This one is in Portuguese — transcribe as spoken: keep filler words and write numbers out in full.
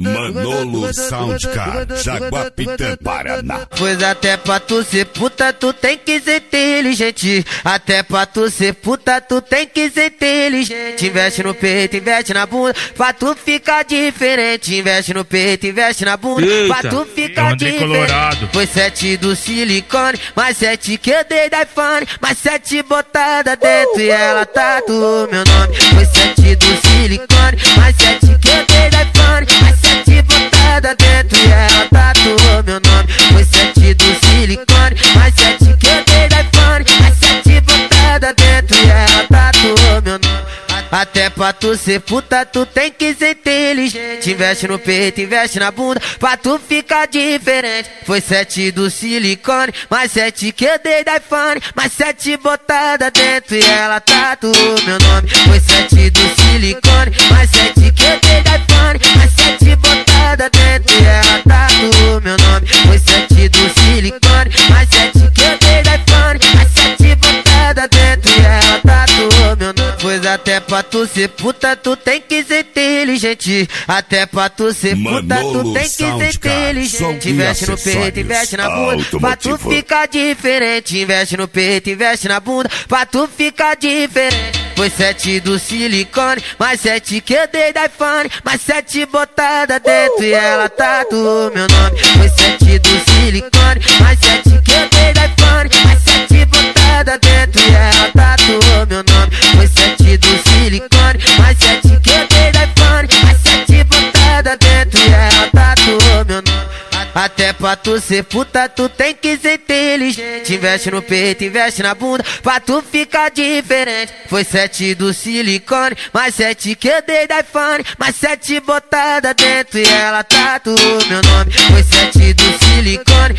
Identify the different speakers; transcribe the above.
Speaker 1: Manolo Soundcard, Jaguapitã, Paraná.
Speaker 2: Pois até pra tu ser puta, tu tem que ser inteligente. Até pra tu ser puta, tu tem que ser inteligente. Investe no peito, investe na bunda, pra tu ficar diferente. Investe no peito, investe na bunda,
Speaker 3: Eita,
Speaker 2: pra tu ficar diferente.
Speaker 3: Colorado.
Speaker 2: Foi sete do silicone, mais sete que eu dei da iPhone, mais sete botada dentro e ela tatuou meu nome. Foi sete do silicone, mais sete que eu dei da iPhone, mais sete botada dentro e ela tatuou meu nome. Foi sete do silicone, mais sete que eu dei da iPhone, mais sete botada dentro e ela tatuou meu nome. Até pra tu ser puta, tu tem que ser inteligente. Investe no peito, investe na bunda, pra tu ficar diferente. Foi sete do silicone, mais sete que eu dei da iPhone, mais sete botada dentro e ela tatuou meu nome. Foi sete do silicone, mais sete que eu dei da iPhone, mais sete botada dentro e ela tatuou meu nome. Foi sete do silicone, mais sete que eu dei da iPhone, mais sete botada dentro e ela tatuou meu nome. Pois até pra tu ser puta, tu tem que ser inteligente. Até pra tu ser puta, tu tem que ser inteligente. Investe no peito, investe na bunda, pra tu ficar diferente. Investe no peito, investe na bunda, pra tu ficar diferente. Foi sete do silicone, mais sete que eu dei da iPhone, mais sete botada dentro e ela tatuou meu nome. Foi sete do silicone, mais sete que eu dei da iPhone, mais sete botada dentro e ela tatuou meu nome. Foi sete do silicone, mais sete que eu dei da iPhone, mais sete botada dentro e ela tatuou meu nome. Até pra tu ser puta, tu tem que ser inteligente. Investe no peito, investe na bunda, pra tu ficar diferente. Foi sete do silicone, mais sete que eu dei da iPhone, mais sete botada dentro e ela tatuou meu nome. Foi sete do silicone,